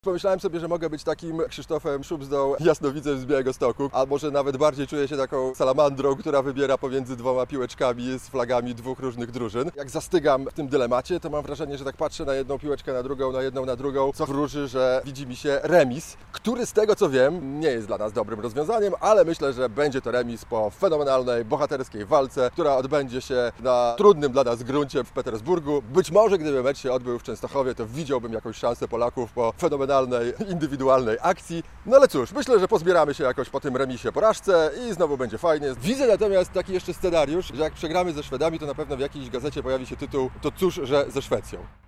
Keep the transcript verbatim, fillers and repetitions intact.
Pomyślałem sobie, że mogę być takim Krzysztofem Szubsdą, jasnowidzem z Białegostoku, a może nawet bardziej czuję się taką salamandrą, która wybiera pomiędzy dwoma piłeczkami z flagami dwóch różnych drużyn. Jak zastygam w tym dylemacie, to mam wrażenie, że tak patrzę na jedną piłeczkę, na drugą, na jedną, na drugą, co wróży, że widzi mi się remis, który z tego co wiem nie jest dla nas dobrym rozwiązaniem, ale myślę, że będzie to remis po fenomenalnej, bohaterskiej walce, która odbędzie się na trudnym dla nas gruncie w Petersburgu. Być może gdyby mecz się odbył w Częstochowie, to widziałbym jakąś szansę Polaków po fenomenalnej, indywidualnej akcji. No ale cóż, myślę, że pozbieramy się jakoś po tym remisie porażce i znowu będzie fajnie. Widzę natomiast taki jeszcze scenariusz, że jak przegramy ze Szwedami, to na pewno w jakiejś gazecie pojawi się tytuł "To cóż, że ze Szwecją".